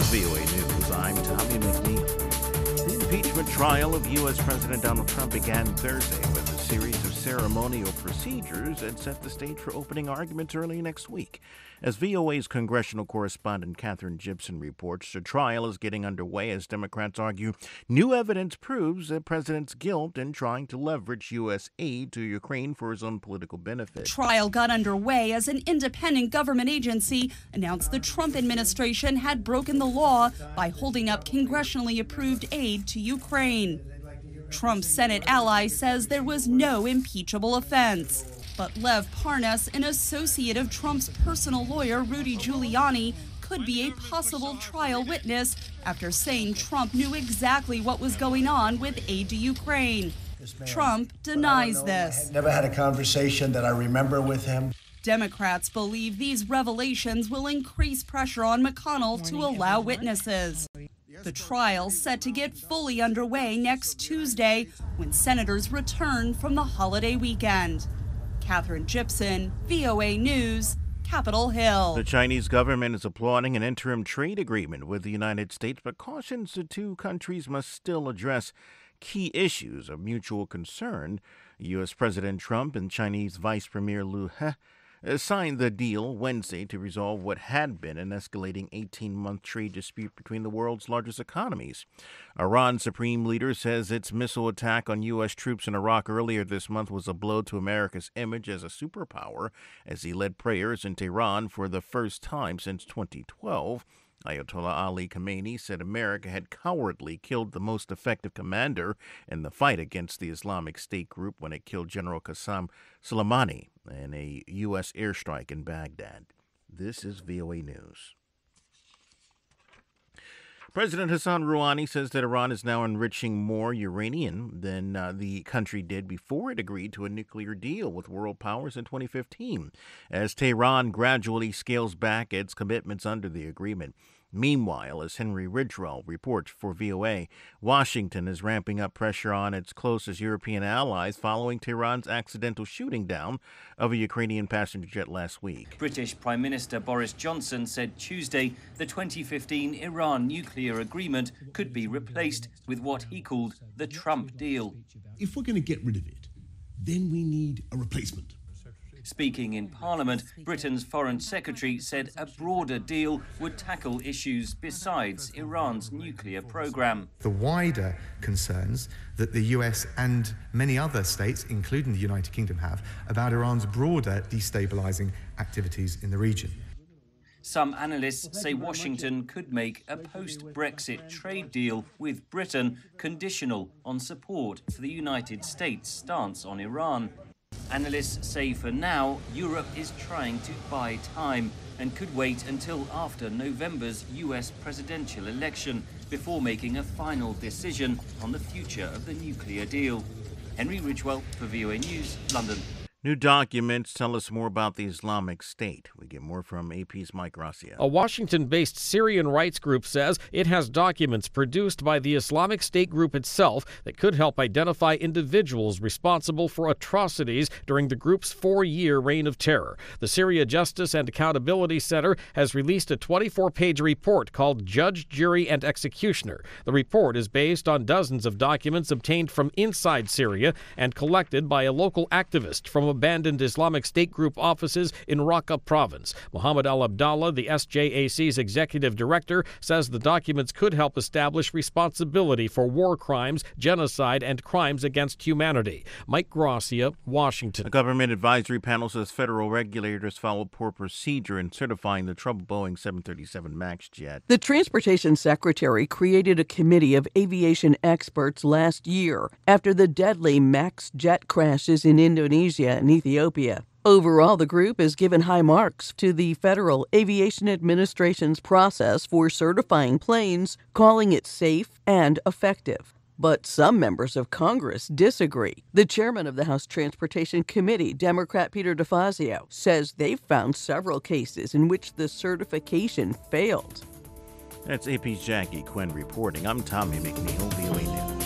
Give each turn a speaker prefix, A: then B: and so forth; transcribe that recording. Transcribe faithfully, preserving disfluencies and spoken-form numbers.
A: V O A News, I'm Tommy McNeil. The impeachment trial of U S. President Donald Trump began Thursday with a series of ceremonial procedures that set the stage for opening arguments early next week. As V O A's congressional correspondent Katherine Gibson reports, the trial is getting underway as Democrats argue new evidence proves the president's guilt in trying to leverage U S aid to Ukraine for his own political benefit.
B: The trial got underway as an independent government agency announced the Trump administration had broken the law by holding up congressionally approved aid to Ukraine. Trump's Senate ally says there was no impeachable offense. But Lev Parnas, an associate of Trump's personal lawyer, Rudy Giuliani, could be a possible trial witness after saying Trump knew exactly what was going on with aid to Ukraine. Trump denies this.
C: I never had a conversation that I remember with him.
B: Democrats believe these revelations will increase pressure on McConnell to allow witnesses. The trial's set to get fully underway next Tuesday when senators return from the holiday weekend. Katherine Gibson, V O A News, Capitol Hill.
A: The Chinese government is applauding an interim trade agreement with the United States, but cautions the two countries must still address key issues of mutual concern. U S. President Trump and Chinese Vice Premier Liu He signed the deal Wednesday to resolve what had been an escalating eighteen-month trade dispute between the world's largest economies. Iran's supreme leader says its missile attack on U S troops in Iraq earlier this month was a blow to America's image as a superpower, as he led prayers in Tehran for the first time since twenty twelve. Ayatollah Ali Khamenei said America had cowardly killed the most effective commander in the fight against the Islamic State group when it killed General Qasem Soleimani in a U S airstrike in Baghdad. This is V O A News. President Hassan Rouhani says that Iran is now enriching more uranium than uh, the country did before it agreed to a nuclear deal with world powers in twenty fifteen, as Tehran gradually scales back its commitments under the agreement. Meanwhile, as Henry Ridgewell reports for V O A, Washington is ramping up pressure on its closest European allies following Tehran's accidental shooting down of a Ukrainian passenger jet last week.
D: British Prime Minister Boris Johnson said Tuesday the twenty fifteen Iran nuclear agreement could be replaced with what he called the Trump deal.
E: If we're going to get rid of it, then we need a replacement.
D: Speaking in Parliament, Britain's Foreign Secretary said a broader deal would tackle issues besides Iran's nuclear program.
F: The wider concerns that the U S and many other states, including the United Kingdom, have about Iran's broader destabilizing activities in the region.
D: Some analysts say Washington could make a post-Brexit trade deal with Britain conditional on support for the United States' stance on Iran. Analysts say for now, Europe is trying to buy time and could wait until after November's U S presidential election before making a final decision on the future of the nuclear deal. Henry Ridgewell for V O A News, London.
A: New documents tell us more about the Islamic State. We get more from A P's Mike Gracia.
G: A Washington-based Syrian rights group says it has documents produced by the Islamic State group itself that could help identify individuals responsible for atrocities during the group's four-year reign of terror. The Syria Justice and Accountability Center has released a twenty-four page report called Judge, Jury, and Executioner. The report is based on dozens of documents obtained from inside Syria and collected by a local activist from abandoned Islamic State group offices in Raqqa province. Mohammed Al-Abdallah, the S J A C's executive director, says the documents could help establish responsibility for war crimes, genocide, and crimes against humanity. Mike Gracia, Washington.
A: A government advisory panel says federal regulators followed poor procedure in certifying the troubled Boeing seven thirty-seven MAX jet.
H: The Transportation Secretary created a committee of aviation experts last year after the deadly MAX jet crashes in Indonesia and Ethiopia. Overall, the group has given high marks to the Federal Aviation Administration's process for certifying planes, calling it safe and effective. But some members of Congress disagree. The chairman of the House Transportation Committee, Democrat Peter DeFazio, says they've found several cases in which the certification failed.
A: That's A P's Jackie Quinn reporting. I'm Tommy McNeil, V O A News.